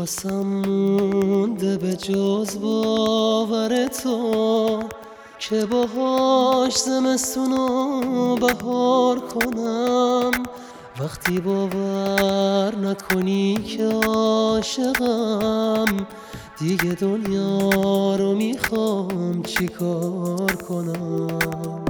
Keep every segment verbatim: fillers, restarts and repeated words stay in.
واسم مونده به جز باور تو که باهاش زمستونو بهار کنم. وقتی باور نکنی که عاشقم، دیگه دنیا رو میخوام چیکار کنم.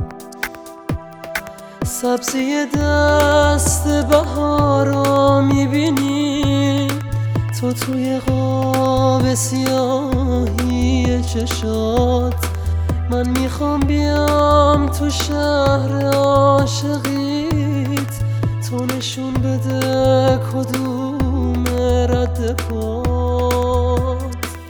سبزی دست بهارو میبینی تو توی قاب سیاهی چشات. من میخوام بیام تو شهر عاشقیت، تو نشون بده کدوم رد پات.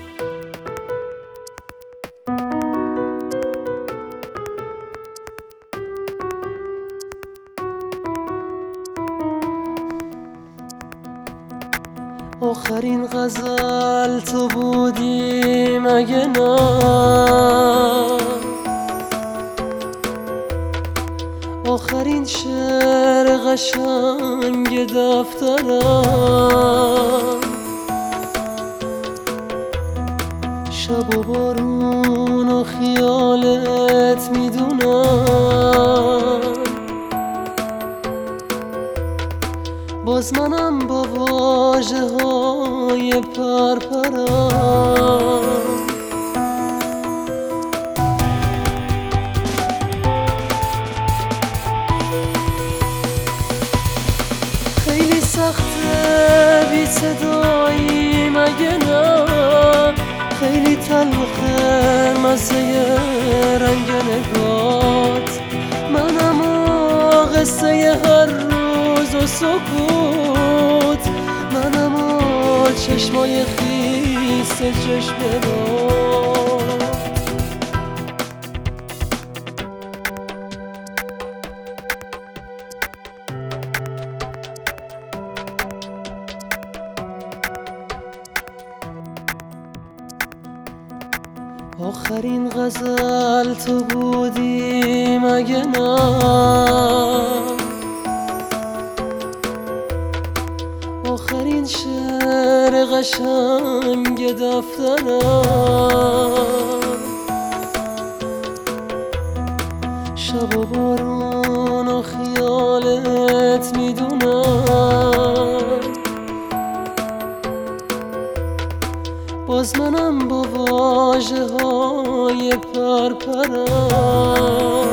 آخرین غزل تو بودی مگه نه؟ آخرین شعر قشنگ دفترم. شب و بارون و خیالت میدونم، باز منم با واژه های پرپرم. خیلی سخته بی صدایی مگه نه؟ خیلی تلخه مزه رنگ نگات. منم و قصه هر روز و سکوت، منم و چشمای خیس چشم باد. آخرین غزل تو بودی مگه نه؟ آخرین شعر قشنگ دفترم. شب و بارون و خیالت میدونم، باز منم با واژه های پرپرم.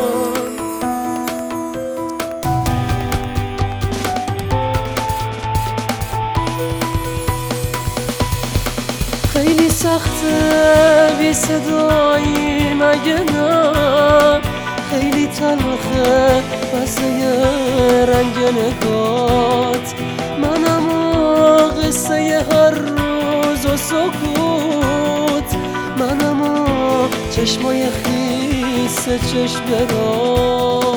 خیلی سخته بی صدایی مگه نه؟ خیلی تلخه مزه رنگ نگات. منم و قصه هر روز و سکوت، منم و چشمای خیس چشم باد.